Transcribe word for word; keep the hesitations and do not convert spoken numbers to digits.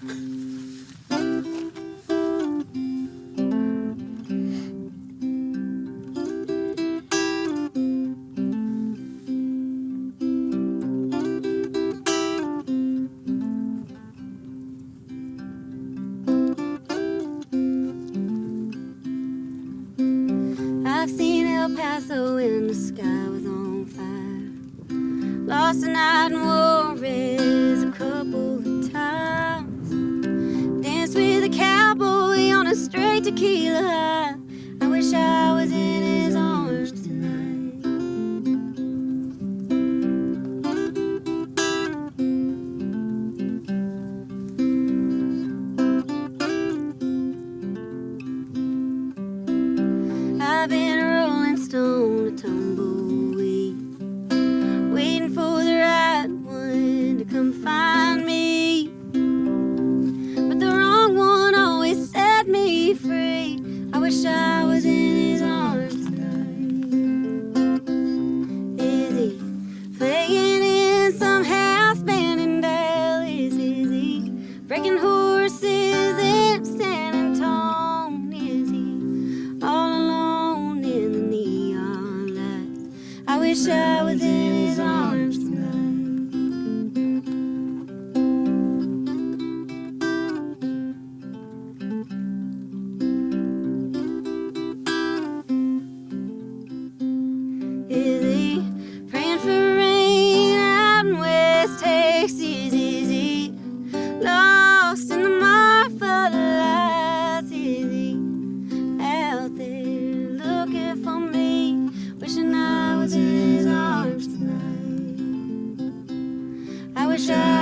I've seen El Paso when the sky was on fire. Lost a night in Juarez a couple of times. Danced with a cowboy on a straight tequila high. I wish I was in his arms tonight. I've been a rolling stone, a tumbleweed, waiting for the right one to come find me. But the wrong one always set me free. I wish I was in his arms tonight. Is he playing in some house band in Dallas? Is he breaking horses in San Antonio? Is he all alone in the neon lights? I wish I was in his arms tonight. Is he praying for rain out in West Texas? Is he lost in the Marfa lights? Is he out there looking for me, wishing I was in his arms tonight? I wish I